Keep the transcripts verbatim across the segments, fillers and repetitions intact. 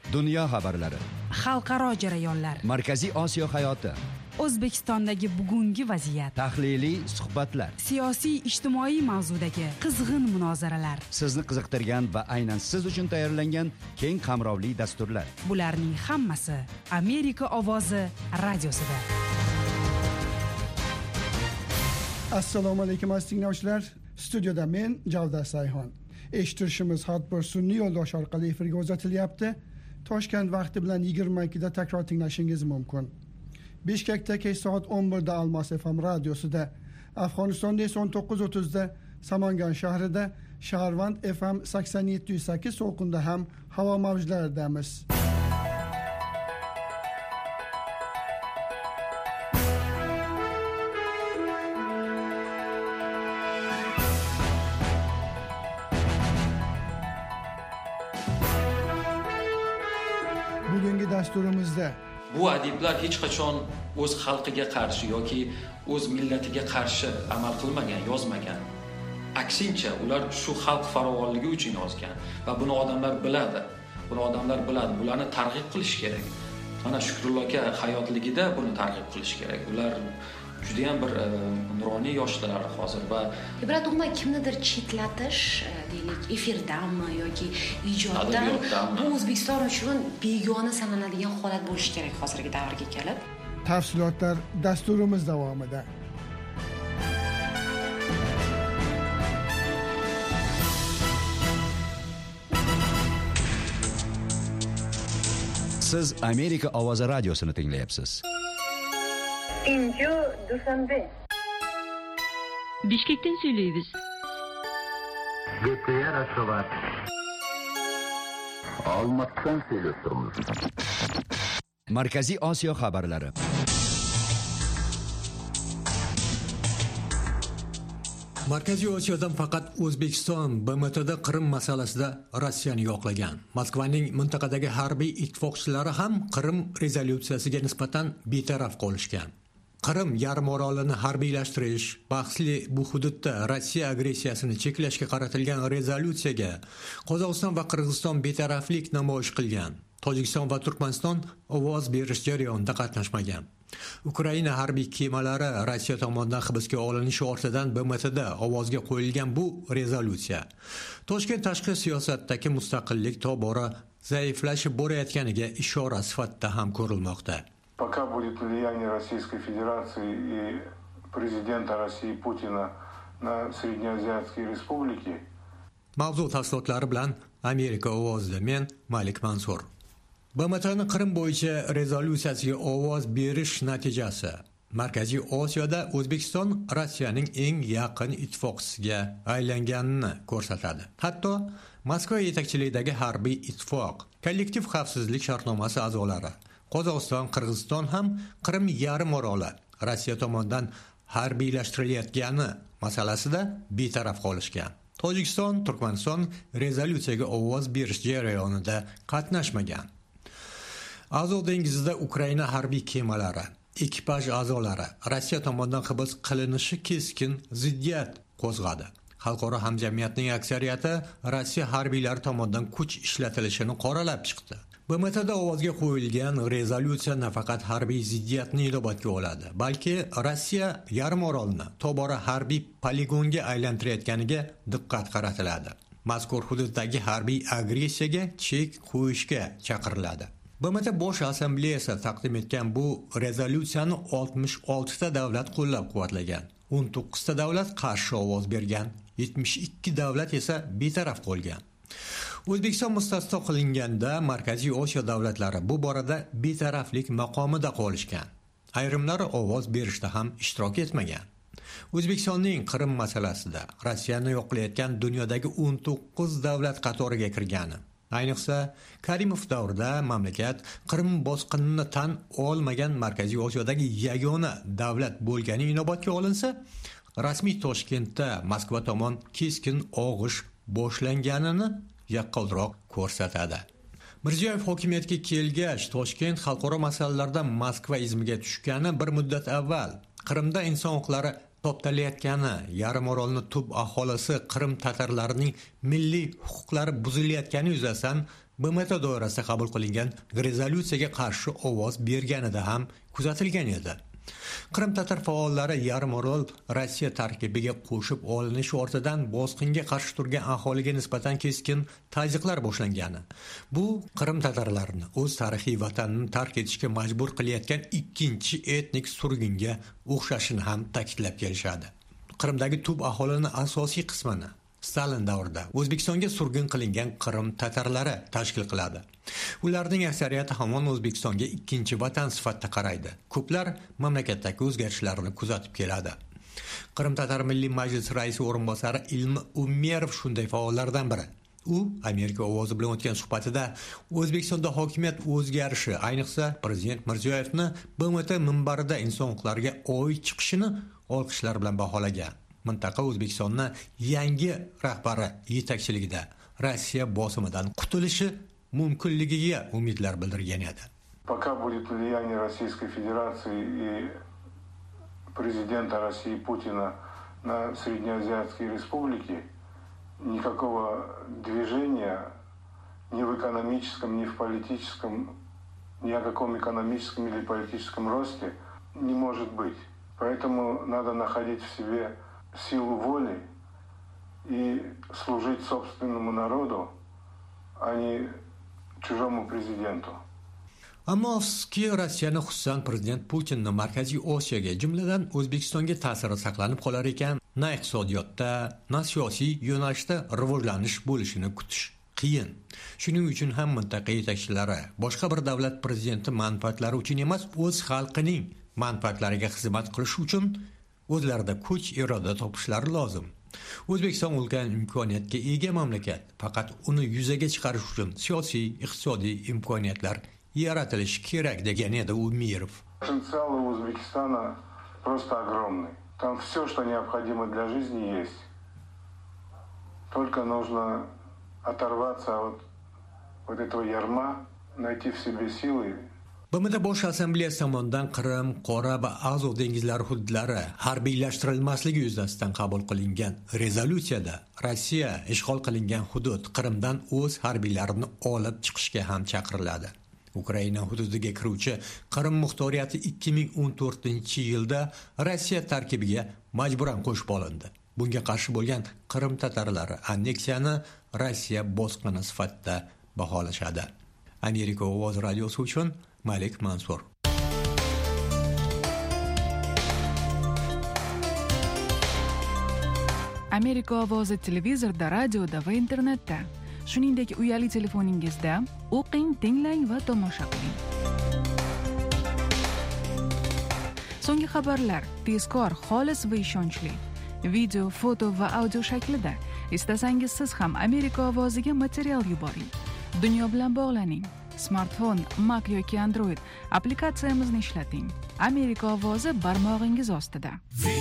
Dunyo xabarlari, xalqaro jarayonlar, Markaziy Osiyo hayoti, O'zbekistondagi bugungi vaziyat, tahliliy suhbatlar, siyosiy ijtimoiy mavzudagi qizg'in munozaralar, sizni qiziqtirgan va aynan siz uchun tayyorlangan keng qamrovli dasturlar. Bularning hammasi Amerika ovozi radiosida. Assalomu alaykum aziz tinglovchilar. Studiyada men Javdar Sayxon. Eshittirishimiz har bir sun'iy yo'ldosh orqali efirga uzatilyapti. Toshkent vaqti bilan yigirma ikkida takror tinglashingiz mumkin. Bishkekda kech soat o'n birda Almos F M radiosida, Afg'onistonda esa o'n to'qqiz o'ttizda Samangan shahrida Shaharvand F M sakson yetti nuqta sakkiz to'lqinda ham havo mavjlaridamiz. Bugungi dasturimizda bu adiblar hech qachon o'z xalqiga qarshi yoki o'z millatiga qarshi amal qilmagan, yozmagan. Aksincha, ular shu xalq farovonligi uchun yozgan va buni odamlar biladi. Buni odamlar biladi. Bularni targ'ib qilish kerak. Mana Shukrullo aka hayotligida buni targ'ib qilish kerak. Ular juda ham bir nuroniy yoshlar hozir va ibrat umuman kimnidir chetlatish, deylik, efirdami yoki ijoddan bu O'zbekiston uchun begona sanaladigan holat bo'lishi kerak hozirgi davrga kelib. Tafsilotlar dasturimiz davomida. Siz Amerika ovozi radiosini tinglayapsiz. İncu Dushanbe. Bishkekdan söyleyimiz. Gökçe'ye Raşovat. Almat'tan söylüyoruz. Markaziy Osiyo xabarlari. Markaziy Osiyodan faqat O'zbekiston B M T'da Qrim masalasida Rossiyani yoqlagan. Moskvaning mintaqadagi harbiy ittifoqchilari ham Qrim rezolyutsiyasiga nisbatan betaraf qolishgan. Qrim yarim orolini harbiylashtirish, bahsli bu hududda Rossiya agressiyasini cheklashga qaratilgan rezolyutsiyaga Qozog'iston va Qirg'iziston betaraflik namoyish qilgan. Tojikiston va Turkmaniston ovoz berish jarayonida qatnashmagan. Ukraina harbiy kemalari Rossiya tomonidan hibsga olinishi ortidan B M T'da ovozga qo'yilgan bu rezolyutsiya Toshkent tashqi siyosatdagi mustaqillik tobora zaiflashib borayotganiga ishora sifatida ham ko'rilmoqda. Пока будет влияние Российской Федерации и президента России Путина на Среднеазиатские республики. Mavzu tafsilotlari bilan Amerika ovozida men Malik Mansur. B M T'ning Qrim bo'yicha rezolyutsiyasiga ovoz berish natijasi Markaziy Osiyoda O'zbekiston Rossiyaning eng yaqin ittifoqchisiga aylanganini ko'rsatadi. Hatto Moskva yetakchiligidagi harbiy ittifoq, kollektiv xavfsizlik shartnomasi a'zolari Qozog'iston, Qirg'iziston ham Qrim yarim oroli Rossiya tomonidan harbiylashtirilayotgani masalasida betaraf qolishgan. Tojikiston, Turkmaniston rezolyutsiyaga ovoz berish jarayonida qatnashmagan. Azov dengizida Ukraina harbiy kemalari, ekipaj a'zolari Rossiya tomonidan hibs qilinishi keskin ziddiyat qo'zg'adi. Xalqaro hamjamiyatning aksariyati Rossiya harbiylari tomonidan kuch ishlatilishini qoralab chiqdi. B M T'da ovozga qo'yilgan rezolyutsiya nafaqat harbiy ziddiyatni inobatga oladi, balki Rossiya yarim orolni tobora harbiy poligonga aylantirayotganiga diqqat qaratiladi. Mazkur hududdagi harbiy agressiyaga chek qo'yishga chaqiriladi. B M T Bosh Assambleyasi taqdim etgan bu rezolyutsiyani oltmish oltita davlat qo'llab-quvvatlagan. o'n to'qqizta davlat qarshi ovoz bergan, yetmish ikki davlat esa betaraf qolgan. O'zbekiston mustasno qilinganda Markaziy Osiyo davlatlari bu borada betaraflik maqomida qolishgan. Ayrimlari ovoz berishda ham ishtirok etmagan. O'zbekistonning Qrim masalasida Rossiyani yoqlayotgan dunyodagi o'n to'qqiz davlat qatoriga kirgani, ayniqsa Karimov davrida mamlakat Qrim bosqinini tan olmagan Markaziy Osiyodagi yagona davlat bo'lgani inobatga olinsa, rasmiy Toshkentda Moskva tomon keskin og'ish boshlanganini yaqqolroq ko'rsatadi. Mirziyoyev hokimiyatga kelgach, Toshkent xalqaro masalalarda Moskva izmiga tushgani bir muddat avval Qrimda inson huquqlari toptalayotgani, yarim orolni tub aholisi Qrim tatarlarining milliy huquqlari buzilayotgani yuzasidan B M T doirasida qabul qilingan rezolyutsiyaga qarshi ovoz berganida ham kuzatilgan edi. Qrim tatar faollari yarim orol Rossiya tarkibiga qo'shib olinishi ortidan bosqinga qarshi turgan aholiga nisbatan keskin tazyiqlar boshlangani. Bu Qrim tatarlarini o'z tarixiy vatanini tark etishga majbur qilayotgan ikkinchi etnik surgunga o'xshashini ham ta'kidlab kelishadi. Qrimdagi tub aholining asosiy qismini Stalin davrida O'zbekistonga surgun qilingan Qrim tatarlari tashkil qiladi. Ularning aksariyati hamon O'zbekistonga ikkinchi vatan sifatida qaraydi. Ko'plar mamlakatdagi o'zgarishlarni kuzatib keladi. Qrim tatar milliy majlis raisi o'rinbosari Ilmi Umerov shunday faollardan biri. U Amerika ovozi bilan o'tgan suhbatida O'zbekistonda hokimiyat o'zgarishi, ayniqsa prezident Mirziyoyevni B M T minbarida inson huquqlariga oid chiqishini olqishlar bilan baholagan. Mintaqa O'zbekistonni yangi rahbari yetakchiligida Rossiya bosimidan qutulishi mumkinligiga umidlar bildirgan edi. Пока будет влияние Российской Федерации и президента России Путина на среднеазиатские республики, никакого движения ни в экономическом, ни в политическом, ни о каком экономическом или политическом росте не может быть. Поэтому надо находить в себе силу воли и служить собственному народу, а не чужому президенту. Ammo afsuski Rossiyani, xususan prezident Putinni Markaziy Osiyoga, jumladan O'zbekistonga ta'siri saqlanib qolar ekan, na iqtisodiyotda, na siyosiy yo'nalishda rivojlanish bo'lishini kutish qiyin. Shuning uchun ham mintaqa yetakchilari boshqa bir davlat prezidenti manfaatlari uchun emas, o'z xalqining manfaatlariga xizmat qilish uchun o'zlarida kuch iroda topishlari lozim. O'zbekiston ulkan imkoniyatga ega mamlakat, faqat uni yuzaga chiqarish uchun siyosiy, iqtisodiy imkoniyatlar yaratilishi kerak degan edi Umirov. Потенциал у Узбекистана просто огромный. Там все, что необходимо для жизни, есть. Только нужно оторваться от вот этого ярма, найти в себе силы. B M T Bosh Assambleyasi tomonidan Qrim, Qora va Azov dengizlari hududlari harbiylashtirilmasligi yuzasidan qabul qilingan rezolyutsiyada Rossiya ishg'ol qilingan hudud Qrimdan o'z harbiylarini olib chiqishga ham chaqiriladi. Ukraina hududiga kiruvchi Qrim muxtoriyati ikki ming o'n to'rtinchi yilda Rossiya tarkibiga majburan qo'shib olindi. Bunga qarshi bo'lgan Qrim tatarlari anneksiyani Rossiya bosqini sifatida baholashadi. Amerika ovoz radiosi uchun Malik Mansur. Amerika ovozi televizorda, radioda va internetda, shuningdek uyali telefoningizda o'qing, tinglang va tomosha qiling. So'nggi xabarlar tezkor, xolis va ishonchli. Video, foto va audio shaklida. Istasangiz siz ham Amerika ovoziga material yuboring. Dunyo bilan bog'laning. Smartfon, Mac yoki Android applikatsiyamizni ishlating. Amerika ovozi barmog'ingiz ostida.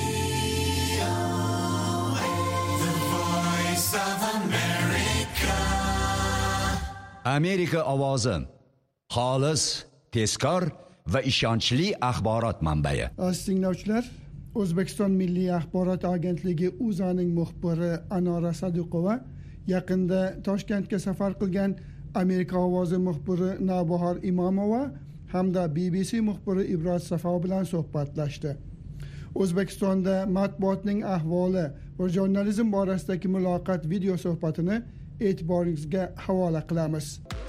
Amerika ovozi xolis, tezkor va ishonchli axborot manbai. Aziz tinglovchilar, O'zbekiston Milliy axborot agentligi U Z Aning muxbiri Anora Sadiqova yaqinda Toshkentga safar qilgan Amerika ovozi muxbiri Navbahor Imomova hamda B B C muxbiri Ibrat Safo bilan suhbatlashdi. O'zbekistonda matbuotning ahvoli va jurnalizm borasidagi muloqot video suhbatini e'tiboringizga havola qilamiz.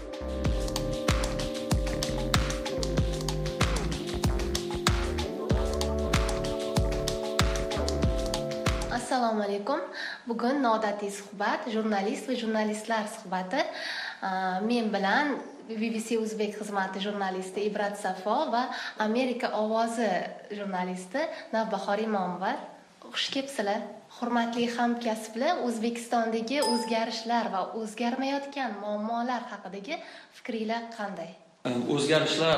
Assalomu alaykum. Bugun noodatiy suhbat, jurnalist va jurnalistlar suhbati. Men bilan B B C O'zbek xizmati jurnalisti Ibrat Safo va Amerika ovozi jurnalisti Navbahor Imomova. Xush kelibsizlar. Hurmatli hamkasblar, O'zbekistondagi o'zgarishlar va o'zgarmayotgan muammolar haqidagi fikringiz qanday? O'zgarishlar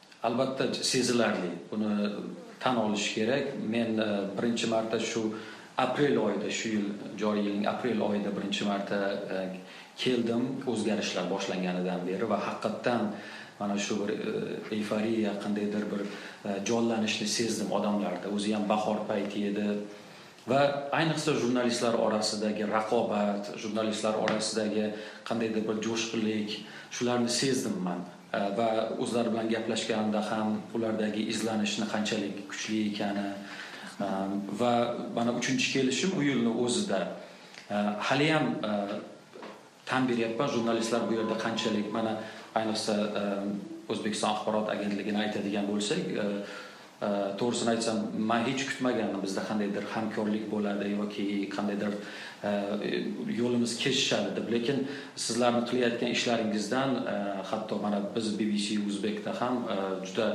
albatta sezilarli. Buni tan olish kerak. Men birinchi marta shu aprel oyida, shu yil joriy yilning aprel oyida birinchi marta keldim o'zgarishlar boshlanganidan beri va haqiqatan mana shu bir euforiya, qandaydir bir jonlanishni sezdim odamlarda. O'zi ham bahor payti edi va ayniqsa jurnalistlar orasidagi raqobat, jurnalistlar orasidagi qandaydir bir jo'shqinlik, shularni sezdim men. Va o'zlari bilan gaplashganimda ham ulardagi izlanishni qanchalik kuchli ekani va mana uchinchi kelishim u yilning o'zida hali ham tan beryapman jurnalistlar bu yerda qanchalik, mana ayniqsa O'zbekiston axborot agentligini aytadigan bo'lsak, to'g'risini aytsam, men hech kutmagandim bizda qandaydir hamkorlik bo'ladi yoki qandaydir yo'limiz kesishadi deb, lekin sizlarning qilayotgan ishlaringizdan hatto mana biz B B C Uzbekda ham juda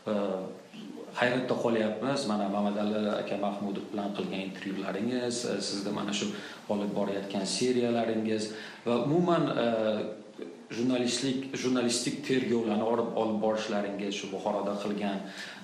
hayratda qolyapmiz. Mana Mamadali aka Mahmudov bilan qilgan intervyularingiz, sizda mana shu olib borayotgan seriyalaringiz va umuman jurnalistlik jurnalistik tergovlarni olib borishlaringiz, shu Buxoroda qilgan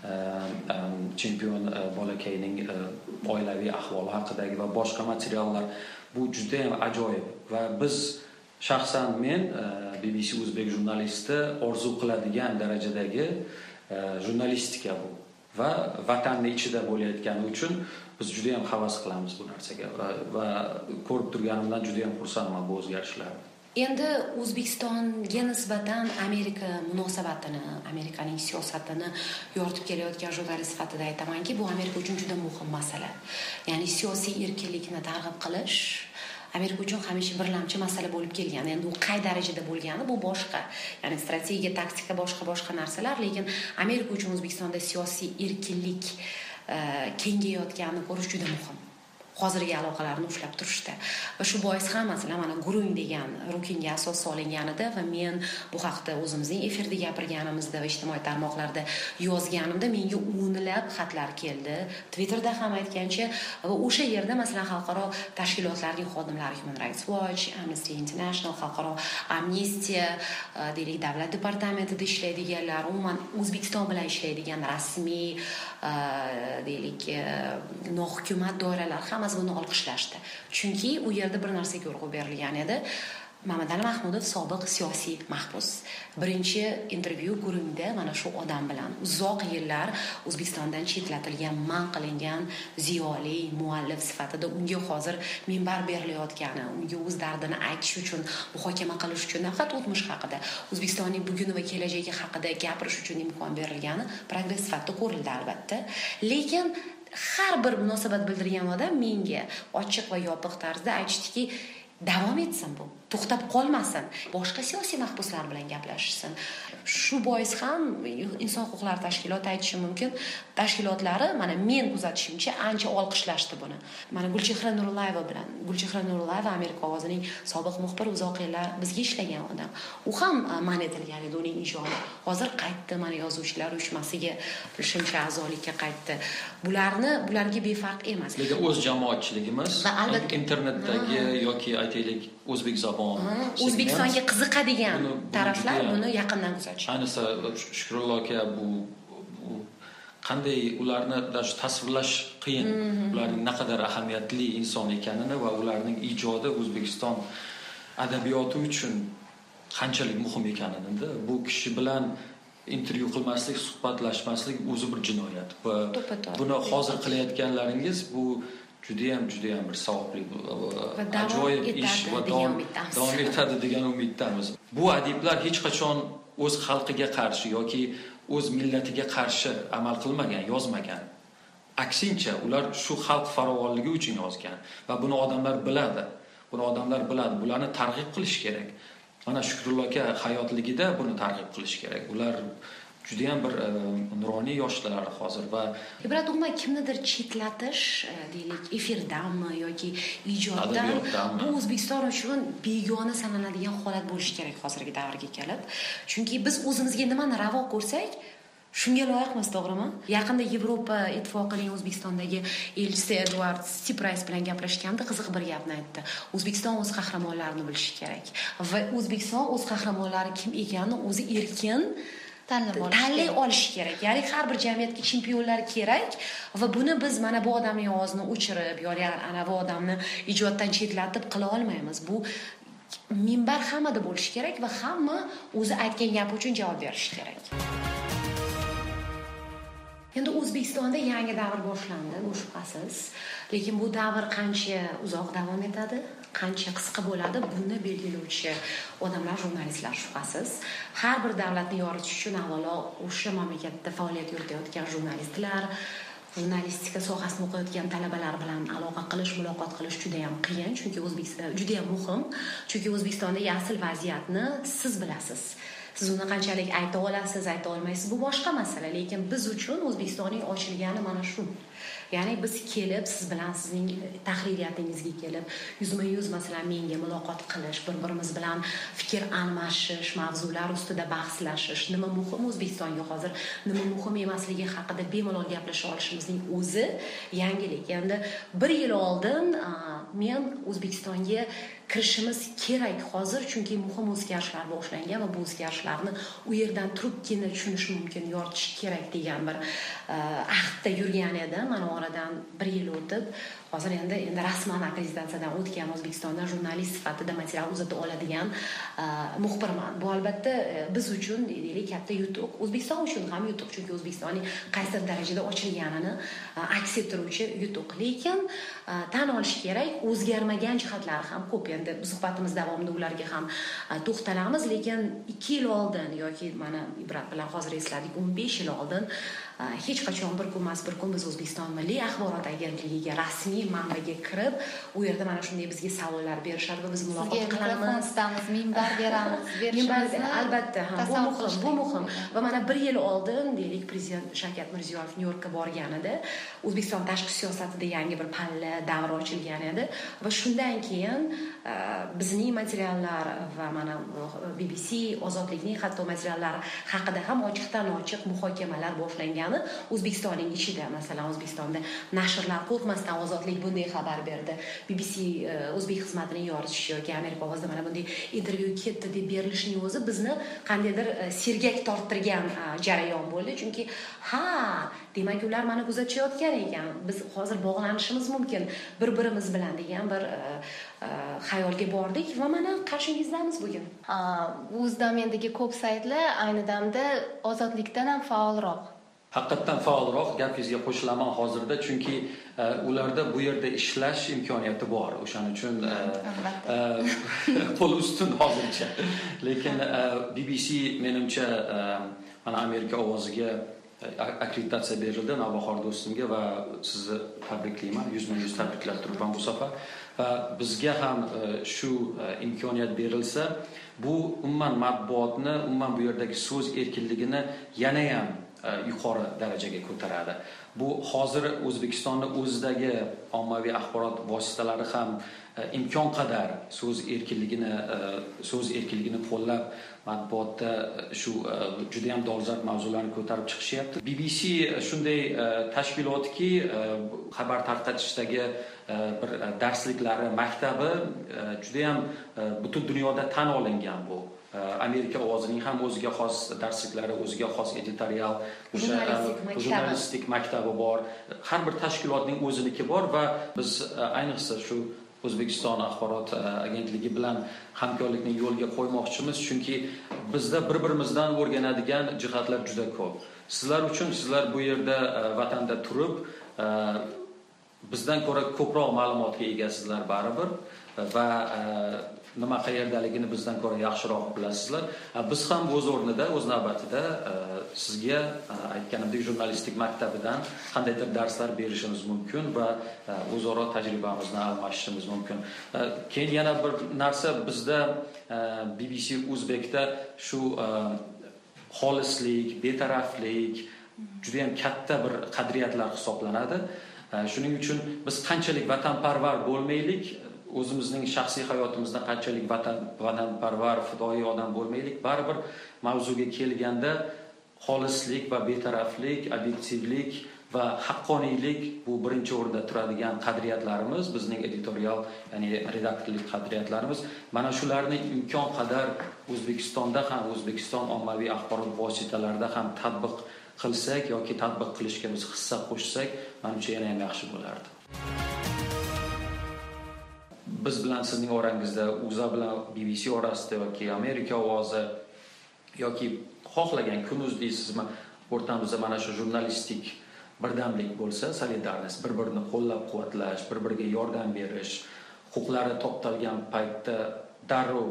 chempion bolakayning oilaviy ahvoli haqidagi va boshqa materiallar, bu juda ham ajoyib va biz shaxsan men B B C Uzbek jurnalisti orzu qiladigan darajadagi jurnalistika bu va vatanning ichida bo'layotgani uchun biz juda ham havas qilamiz bu narsaga va ko'rib turganimdan juda ham xursandman bu o'zgarishlarni. Endi O'zbekistonga nisbatan Amerika munosabatini, Amerikaning siyosatini yoritib kelayotgan jurnalist sifatida aytamanki, bu Amerika uchun juda muhim masala. Ya'ni siyosiy erkinlikni targ'ib qilish Amerika uchun hamisha birlamchi masala bo'lib kelgan. Endi u qay darajada bo'lgani bu boshqa. Ya'ni strategiya, taktika boshqa-boshqa narsalar, lekin Amerika uchun O'zbekistonda siyosiy erkinlik kengayotganini ko'rish juda muhim. Hozirgi aloqalarni ushlab turishda. Va shu bois ham masalan mana Gurung degan rukinga asos solinganida va men bu haqda o'zimizning efirda gapirganimizda va ijtimoiy tarmoqlarda yozganimda menga o'nlab xatlar keldi. Twitterda ham aytgancha va o'sha yerda masalan xalqaro tashkilotlarning xodimlari, Human Rights Watch, Amnesty International, xalqaro Amnistiya, deylik davlat departamentida ishlaydiganlar, umuman O'zbekiston bilan ishlaydigan rasmiy deylik nohukumat doiralar ham buni olqishlashdi. Chunki u yerda bir narsaga urg'u berilgan edi. Mamadali Mahmudov sobiq siyosiy mahbus. Birinchi intervyu Gurungda mana shu odam bilan uzoq yillar O'zbekistondan chetlatilgan, man qilingan ziyoli muallif sifatida unga hozir minbar berilayotgani, unga o'z dardini aytish uchun, muhokama qilish uchun, nafaqat o'tmish haqida, O'zbekistonning buguni va kelajagi haqida gapirish uchun imkon berilgani progress sifatida ko'rildi albatta. Lekin har bir munosabat bildirgan odam menga ochiq va yopiq tarzda aytishdiki, davom etsin bu, to'xtab qolmasin, boshqa siyosiy mahbuslar bilan gaplashsin. Shu bois ham inson huquqlari tashkiloti aytishi mumkin, tashkilotlari mana men kuzatishimcha ancha olqishlashdi buni. Mana Gulchehra Nurullayeva bilan, Gulchehra Nurullayeva Amerika ovozining sobiq muxbiri, uzoq yillar bizga ishlagan odam. U ham man etilgan edi uning ijodi. Hozir qaytdi, mana yozuvchilar uyushmasiga qo'shimcha a'zolikka qaytdi. Bularni bularga befarq emas. Lekin o'z jamoatchiligimiz va albatta internetdagi yoki aytaylik o'zbek zabon, O'zbekistonga qiziqadigan taraflar buni yaqindan kuzatish. Ayniqsa Shukrullo aka, bu qanday ularni tasvirlash qiyin. Ularning naqadar ahamiyatli inson ekanini va ularning ijodi O'zbekiston adabiyoti uchun qanchalik muhim ekanini, bu kishi bilan intervyu qilmaslik, suhbatlashmaslik o'zi bir jinoyat. Va buni hozir qilayotganlaringiz bu juda ham juda ham bir savobli, ajoyib ish va davom etadi degan umiddamiz. Bu adiblar hech qachon o'z xalqiga qarshi yoki o'z millatiga qarshi amal qilmagan, yozmagan. Aksincha, ular shu xalq farovonligi uchun yozgan va buni odamlar biladi. Buni odamlar biladi. Bularni targ'ib qilish kerak. Mana Shukrullo aka hayotligida buni targ'ib qilish kerak. Ular juda ham bir nuroniy yoshlar hozir va ibrat umuman kimnidir chetlatish, deylik, efirdami yoki ijoddan bu O'zbekiston uchun begona sanaladigan holat bo'lishi kerak hozirgi davrga kelib. Chunki biz o'zimizga nimani ravo ko'rsak, shunga loyiqmiz, to'g'rimi? Yaqinda Yevropa ittifoqining O'zbekistondagi elchisi Edward Stiprays bilan gaplashganda qiziq bir gapni aytdi. O'zbekiston o'z qahramonlarini bilishi kerak va O'zbekiston o'z qahramonlari kim ekanini o'zi erkin tanlay olish kerak. Ya'ni har bir jamiyatga chempionlar kerak va buni biz mana bu odamning ovozini o'chirib yoki ana bu odamni ijoddan chetlatib qila olmaymiz. Bu minbar hammada bo'lishi kerak va hamma o'zi aytgan gap uchun javob berishi kerak. Endi O'zbekistonda yangi davr boshlandi, bu shubhasiz. Lekin bu davr qancha uzoq davom etadi, qancha qisqa bo'ladi, buni belgilovchi odamlar, jurnalistlar shubhasiz. Har bir davlatni yoritish uchun avvalo o'sha mamlakatda faoliyat yuritayotgan jurnalistlar, jurnalistika sohasini o'qiyotgan talabalar bilan aloqa qilish, muloqot qilish juda ham qiyin, chunki O'zbekiston juda ham muhim, chunki O'zbekistondagi asl vaziyatni siz bilasiz. Siz uni qanchalik ayta olasiz, ayta olmaysiz, bu boshqa masala, lekin biz uchun O'zbekistonning ochilgani mana shu. Ya'ni biz kelib, siz bilan sizning tahririyatingizga kelib, yuzma-yuz masalan menga muloqot qilish, bir-birimiz bilan fikr almashish, mavzular ustida bahslashish, nima muhim O'zbekistonga hozir, nima muhim emasligi haqida bemalol gaplasha olishimizning o'zi yangilik. Endi bir yil oldin men O'zbekistonga kirishimiz kerak hozir, chunki muhim o'zgarishlar boshlangan va bu o'zgarishlarni u yerdan turibgina tushunish mumkin, yoritish kerak degan bir ahdda yurgan edim. Mana oradan bir yil o'tib, hozir endi endi rasman akkreditatsiyadan o'tgan O'zbekistonda jurnalist sifatida material uzata oladigan muxbirman. Bu albatta biz uchun deylik katta yutuq, O'zbekiston uchun ham yutuq, chunki O'zbekistonning qaysi darajada ochilganini aks ettiruvchi yutuq. Lekin tan olish kerak, o'zgarmagan jihatlari ham ko'p. Endi suhbatimiz davomida ularga ham to'xtalamiz, lekin ikki yil oldin yoki mana Ibrat bilan hozir esladik, o'n besh yil oldin hech qachon bir kun emas bir kun biz O'zbekiston Milliy axborot agentligiga rasmiy manbaga kirib, u yerda mana shunday bizga savollar berishadi va biz muloqot qilamiz, minbar beramiz, berishimizni albatta ham bu muhim, bu muhim. Va mana bir yil oldin deylik Prezident Shavkat Mirziyoyev Nyu-Yorkka borganida O'zbekiston tashqi siyosatida yangi bir palla davr ochilgan edi va shundan keyin bizning materiallar va mana B B C Ozodlikning hatto materiallari haqida ham ochiqdan-ochiq muhokamalar boshlangan. O'zbekistonning ichida, masalan, O'zbekistonda nashrlar qo'rqmasdan Ozodlik bunday xabar berdi. B B C o'zbek xizmatining yoritishi yoki Amerika ovozida mana bunday intervyu ketdi deb berilishining o'zi bizni qandaydir sergak torttirgan jarayon bo'ldi. Chunki ha, demak ular mana kuzatishayotgan ekan. Biz hozir bog'lanishimiz mumkin bir-birimiz bilan degan bir xayolga bordik va mana qarshingizdamiz bugun. O'zdomendagi ko'p saytlar ayni damda Ozodlikdan ham faolroq. Haqiqatan faolroq, gapingizga qo'shilaman hozirda, chunki ularda bu yerda ishlash imkoniyati bor. O'shaning uchun qo'l ustun hozircha. Lekin B B C menimcha mana Amerika ovoziga akkreditatsiya berildi Navbahor do'stimga va sizni tabriklayman, yuzma-yuz tabriklab turibman bu safar. Va bizga ham shu imkoniyat berilsa, bu umuman matbuotni, umuman bu yerdagi so'z erkinligini yana ham yuqori darajaga ko'taradi. Bu hozir O'zbekistonda o'zidagi ommaviy axborot vositalari ham imkon qadar so'z erkinligini so'z erkinligini qo'llab matbuotda shu juda ham dolzarb mavzularni ko'tarib chiqishyapti. B B C shunday tashkilotki, xabar tarqatishdagi bir darsliklari maktabi juda ham butun dunyoda tan olingan bu. Amerika ovozining ham o'ziga xos darsliklari, o'ziga xos editorial, o'sha jurnalistik maktabi bor. Har bir tashkilotning o'ziniki bor va biz ayniqsa shu O'zbekiston axborot agentligi bilan hamkorlikni yo'lga qo'ymoqchimiz, chunki bizda bir-birimizdan o'rganadigan jihatlar juda ko'p. Sizlar uchun, sizlar bu yerda vatanda turib, bizdan ko'ra ko'proq ma'lumotga egasizlar baribir va nima qayerdaligini bizdan ko'ra yaxshiroq bilasizlar. Biz ham o'z o'rnida, o'z navbatida sizga aytganimdek jurnalistik maktabidan qandaydir darslar berishimiz mumkin va o'zaro tajribamizni almashishimiz mumkin. Keyin yana bir narsa, bizda B B C O'zbekda shu xolislik, betaraflik juda ham katta bir qadriyatlar hisoblanadi. Shuning uchun biz qanchalik vatanparvar bo'lmaylik, o'zimizning shaxsiy hayotimizda qanchalik vatan vatanparvar, fidoyi odam bo'lmaylik, baribir mavzuga kelganda xolislik va betaraflik, obyektivlik va haqqoniylik bu birinchi o'rinda turadigan qadriyatlarimiz, bizning editorial, ya'ni redaktorlik qadriyatlarimiz. Mana shularni imkon qadar O'zbekistonda ham, O'zbekiston ommaviy axborot vositalarida ham tatbiq qilsak yoki tatbiq qilishga biz hissa qo'shsak, menimcha yana ham yaxshi bo'lardi. Biz bilan sizning orangizda, Uza bilan B B C orasida yoki Amerika ovozi yoki xohlagan kunuz deysizmi, o'rtamizda mana shu jurnalistik birdamlik bo'lsa, solidarность, bir-birini qo'llab-quvvatlash, bir-biriga yordam berish, huquqlari toptalgan paytda darrov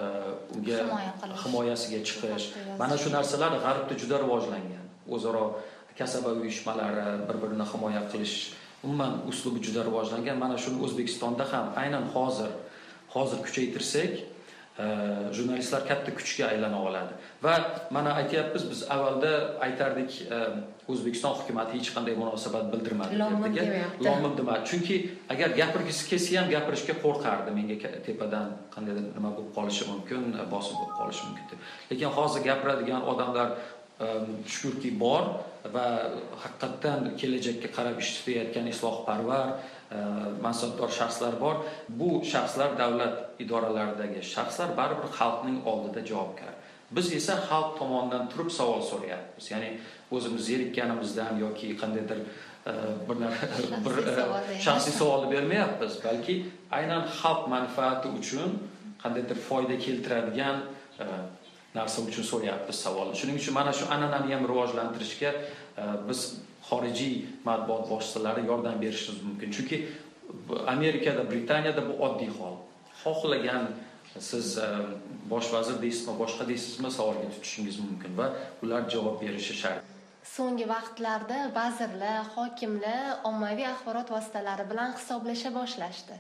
unga himoyasiga chiqish. Mana shu narsalar G'arbda juda rivojlangan. O'zaro kasaba uyushmalari, bir-birini himoya qilish, umuman uslubi juda rivojlangan. Mana shuni O'zbekistonda ham aynan hozir hozir kuchaytirsak, jurnalistlar katta kuchga aylana oladi. Va mana aytyapmiz, biz avvalda aytardik, O'zbekiston hukumatı hech qanday munosabat bildirmadi degan. Lomim demadi. Chunki agar gapirgisi kelsa ham gapirishga qo'rqardi. Menga tepadan qanday nima bo'lib qolishi mumkin, bosib bo'lib qolishi mumkin deb. Lekin hozir gapiradigan odamlar shukurki bor va haqiqatan kelajakka qarab ishlayotgan islohparvar, mansabdor shaxslar bor. Bu shaxslar davlat idoralaridagi shaxslar baribir xalqning oldida javobgar. Biz esa xalq tomonidan turib savol so'rayapmiz. Ya'ni o'zimiz zerikkanimizdan yoki qandaydir bir bir shaxsiy savolni bermayapmiz, balki aynan xalq manfaati uchun qandaydir foyda keltiradigan narsa uchun so'rayapmiz savolni. Shuning uchun mana shu an'anani ham rivojlantirishga biz xorijiy matbuot vositalari yordam berishimiz mumkin. Chunki Amerikada, Britaniyada bu oddiy hol. Xohlagan siz bosh vazir deysizmi, boshqa deysizmi, savolga tutishingiz mumkin va ular javob berishi shart. So'nggi vaqtlarda vazirlar, hokimlar ommaviy axborot vositalari bilan hisoblasha boshlashdi.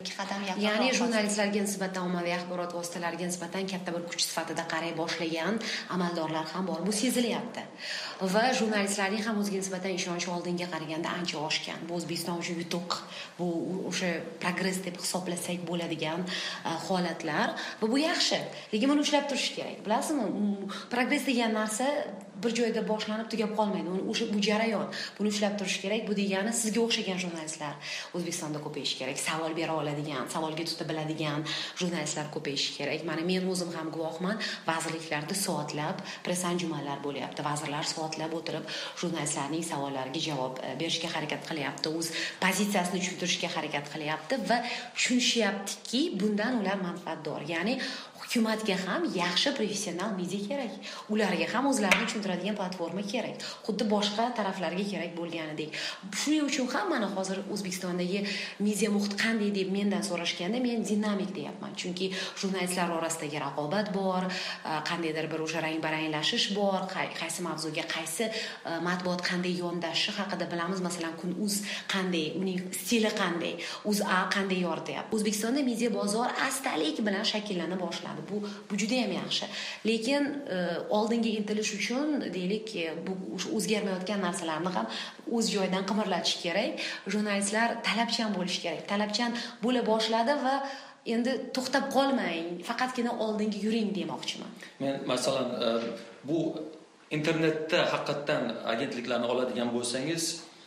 Ya'ni jurnalistlarga nisbatan, ommaviy axborot vositalariga nisbatan katta bir kuch sifatida qaray boshlagan amaldorlar ham bor. Bu sezilyapti. Va jurnalistlarning ham o'ziga nisbatan ishonchi oldinga qaraganda ancha oshgan. Bu O'zbekiston uchun yutuq, bu o'sha progress deb hisoblasak bo'ladigan holatlar va bu yaxshi. Lekin buni ushlab turish kerak. Bilasizmi, progress degan narsa bir joyda boshlanib tugab qolmaydi. Uni o'sha bu jarayon. Buni ushlab turish kerak. Bu degani sizga o'xshagan jurnalistlar O'zbekistonda ko'payishi kerak. Savol bera oladigan, savolga tuta biladigan jurnalistlar ko'payishi kerak. Mana men o'zim ham guvohman. Vazirliklarda soatlab press anjumanlar bo'lyapti. Vazirlar soatlab o'tirib jurnalistlarning savollariga javob berishga harakat qilyapti. O'z pozitsiyasini tushuntirishga harakat qilyapti va tushunishyaptiki, bundan ular manfaatdor. Ya'ni hukumatga ham yaxshi professional media kerak. Ularga ham o'zlarini tushuntiradigan platforma kerak. Xuddi boshqa taraflarga kerak bo'lganidek. Shuning uchun ham mana hozir O'zbekistondagi media muhit qanday deb mendan so'rashganda men dinamik deyapman. Chunki jurnalistlar orasidagi raqobat bor, qandaydir bir o'sha rang-baranglashish bor, qaysi mavzuga qaysi matbuot qanday yondashishi haqida bilamiz. Masalan, Kun.uz qanday, uning stili qanday, O'zA qanday yorityapti. O'zbekistonda media bozor astalik bilan shakllana boshladi. Bu bu juda ham yaxshi. Lekin oldinga intilish uchun deylik, bu o'zgarmayotgan narsalarni ham o'z joyidan qimirlatish kerak. Jurnalistlar talabchan bo'lish kerak. Talabchan bo'la boshladi va endi to'xtab qolmang, faqatgina oldinga yuring demoqchiman. Men masalan bu internetda haqiqatan agentliklarni oladigan bo'lsangiz,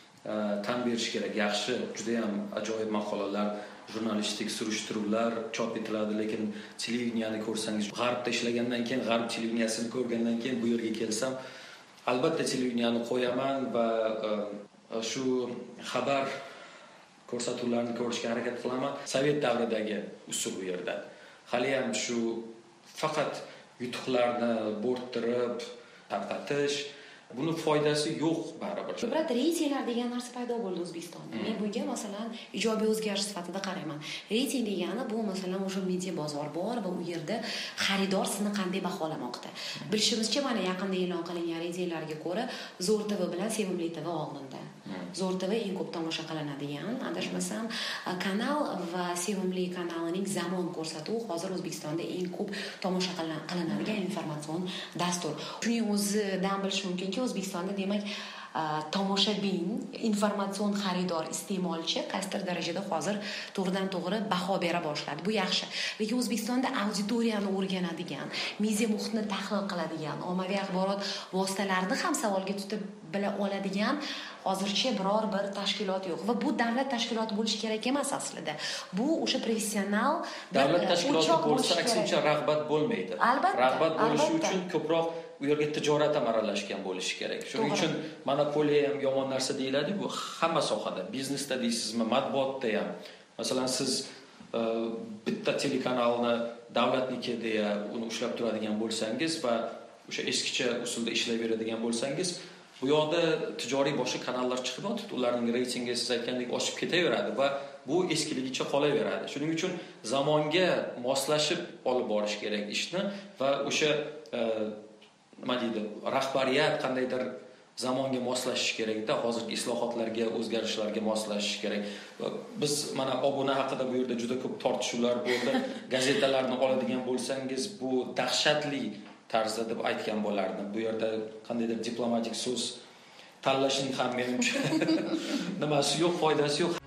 tan berish kerak. Yaxshi, juda ham ajoyib maqolalar, jurnalistik surishtiruvlar chop etiladi, lekin televideniyani ko'rsangiz, G'arbda ishlagandan keyin, G'arb televideniyasini ko'rgandan keyin bu yerga kelsam, albatta televideniyani qo'yaman va shu xabar ko'rsatuvlarini ko'rishga harakat qilaman. Sovet davridagi usul bu yerda. Hali ham shu faqat yutuqlarni bo'rttirib tarqatish, buni foydasi yo'q baribir. Biroq reytinglar degan narsa paydo bo'ldi O'zbekistonda. Men bunga masalan ijobiy o'zgarish sifatida qarayman. Reyting degani bu masalan o'sha media bozor bor va u yerda xaridor sizni qanday baholamoqda. Bilishimizcha mana yaqinda e'lon qilingan reytinglarga ko'ra Zo'r T V bilan Sevimli T V oldinda. Zo'r T V eng ko'p tomosha qilinadigan, adashmasam, kanal va Sevimli kanalining Zamon ko'rsatuvi hozir O'zbekistonda eng ko'p tomosha qilinadigan informatsion dastur. Shuning o'zidan bilish mumkinki, O'zbekistonda demak tomoshabin, informatsion xaridor, iste'molchi qaysidir darajada hozir to'g'ridan to'g'ri baho bera boshladi. Bu yaxshi. Lekin O'zbekistonda auditoriyani o'rganadigan, media muhitni tahlil qiladigan, ommaviy axborot vositalarini ham savolga tutib bila oladigan hozircha biror bir tashkilot yo'q va bu davlat tashkiloti bo'lishi kerak emas aslida. Bu o'sha professional davlat tashkiloti bo'lsa aksincha rag'bat bo'lmaydi. Albatta, rag'bat bo'lishi albatta. uchun ko'proq u yerga tijorat ham aralashgan bo'lishi kerak. Shuning uchun monopoliya ham yomon narsa deyiladi. Bu hamma sohada, biznesda deysizmi, matbuotda ham. Masalan, siz uh, bitta telekanalni davlatniki deya uni ushlab turadigan bo'lsangiz va o'sha eskicha usulda ishlayveradigan bo'lsangiz, bu yoqda tijoriy boshqa kanallar chiqib yotibdi, ularning reytingi siz aytgandek oshib ketaveradi va bu eskiligicha qolaveradi. Shuning uchun zamonga moslashib olib borish kerak ishni va o'sha nima deydi, rahbariyat qandaydir zamonga moslashish kerakda, hozirgi islohotlarga, o'zgarishlarga moslashish kerak. Biz mana obuna haqida bu yerda juda ko'p tortishuvlar bo'ldi. Gazetalarni oladigan bo'lsangiz, bu dahshatli tarzda deb aytgan bo'lardim. Bu yerda qandaydir diplomatik so'z tanlashning ham menimcha nimasi yo'q, foydasi yo'q.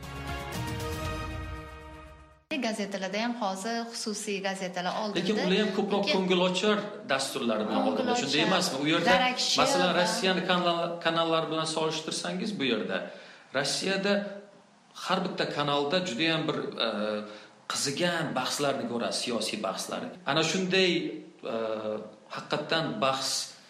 Gazetalarda ham hozir xususiy gazetalar oldinda. Lekin ular ham ko'proq ko'ngilochar dasturlar bilan oldinda. Shunday emasmi? U yerda masalan Rossiyani kanallari bilan solishtirsangiz, bu yerda Rossiyada har bitta kanalda juda ham bir qizigan bahslarni ko'rasiz, siyosiy bahslar. Ana shunday haqiqatan bahs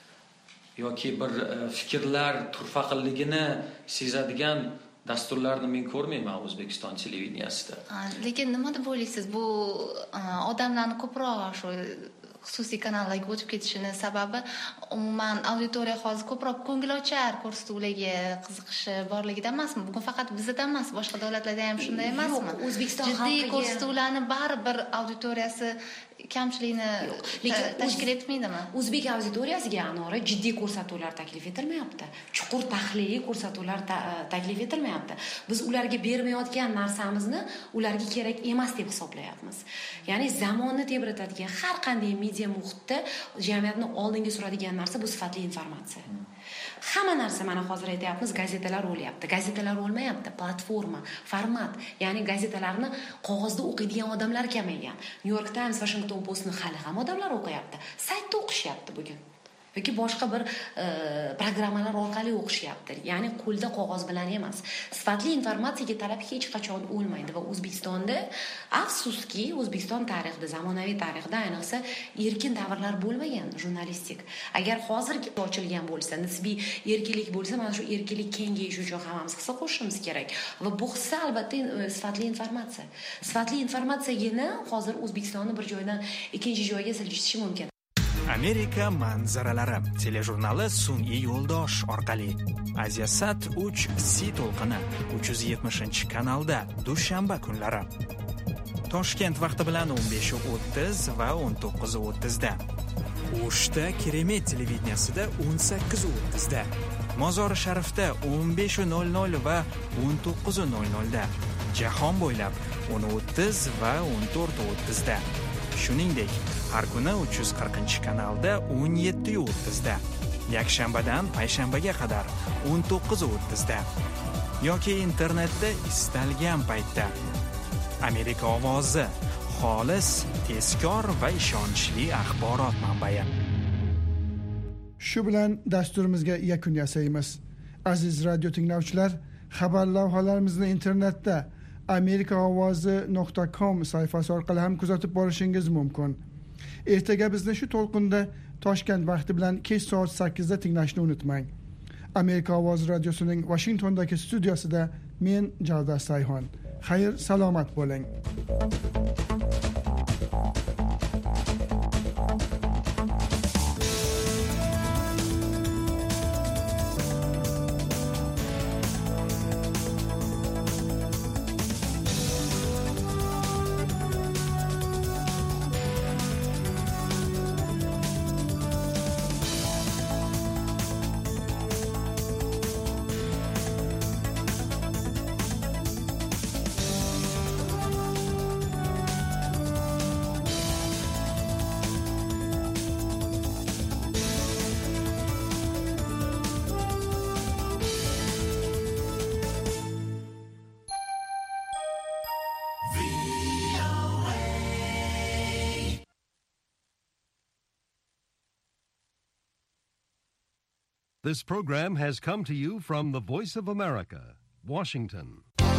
yoki bir fikrlar turfaqilligini sezadigan dasturlarni men ko'rmayman O'zbekiston televideniyasida. Lekin nima deb o'ylaysiz? Bu odamlarni ko'proq shu xususiy kanallarga o'tib ketishini sababi umuman auditoriya hozir ko'proq ko'ngilochar ko'rsatuvlarga qiziqishi borligida emasmi? Bugun faqat bizda emas, boshqa davlatlarda ham shunday emasmi? O'zbekiston jiddiy ko'rsatuvlarni baribir auditoriyasi kamchilikni tashkil etmaydimi? O'zbek auditoriyasiga Anora jiddiy ko'rsatuvlar taklif etilmayapti. Chuqur tahliliy ko'rsatuvlar taklif etilmayapti. Biz ularga bermayotgan narsamizni ularga kerak emas deb hisoblayapmiz. Ya'ni zamonni tebratadigan har qanday media muhitda jamiyatni oldinga suradigan narsa bu sifatli informatsiya. Hamma narsa mana hozir aytayapmiz, gazetalar o'lyapti. Gazetalar o'lmayapti, platforma, format. Ya'ni gazetalarni qog'ozda o'qiydigan odamlar kamaygan. New York Times, Washington Postni hali ham odamlar o'qiyapti. Saytda o'qishyapti bugun. yoki boshqa bir programmalar orqali o'qishyapti. Ya'ni qo'lda qog'oz bilan emas. Sifatli informatsiyaga talab hech qachon o'lmaydi va O'zbekistonda afsuski O'zbekiston tarixida, zamonaviy tarixda ayniqsa erkin davrlar bo'lmagan jurnalistik. Agar hozirgi ochilgan bo'lsa, nisbiy erkinlik bo'lsa, mana shu erkinlik kengayishi uchun hammamiz hissa qo'shishimiz kerak. Va bu hissa albatta sifatli informatsiya. Sifatli informatsiyagina hozir O'zbekistonni bir joydan ikkinchi joyga siljishi mumkin. Amerika manzaralari telejurnali sun'iy yo'ldosh orqali Asiasat uch C to'lqini uch yuz yetmishinchi kanalda dushanba kunlari. Toshkent vaqti bilan o'n besh o'ttiz va o'n to'qqiz o'ttiz da. O'shda Keremet televideniyasida o'n sakkiz o'ttiz da. Mozori Sharifda o'n besh nol nol va o'n to'qqiz nol nol da. Jahon bo'ylab o'n o'ttiz va o'n to'rt o'ttiz da. Shuningdek, har kuni uch yuz qirqinchi kanalda o'n yetti o'ttiz da. Yakshanbadan payshanbaga qadar o'n to'qqiz o'ttiz da. Yoki internetda istalgan paytda. Amerika ovozi, xolis, tezkor va ishonchli axborot manbai. Shu bilan dasturimizga yakun yasaymiz. Aziz radio tinglovchilar, xabar lavhalarimizni internetda amerika ovozi nuqta com sayfasi orqali ham kuzatib borishingiz mumkin. Ertaga bizni shu to'lqinda Toshkent vaqti bilan kech soat sakkizda tinglashni unutmang. Amerika ovozi radiosining Washingtondagi studiyasida men Javdar Sayhon. Xayr, salomat bo'ling. This program has come to you from the Voice of America, Washington.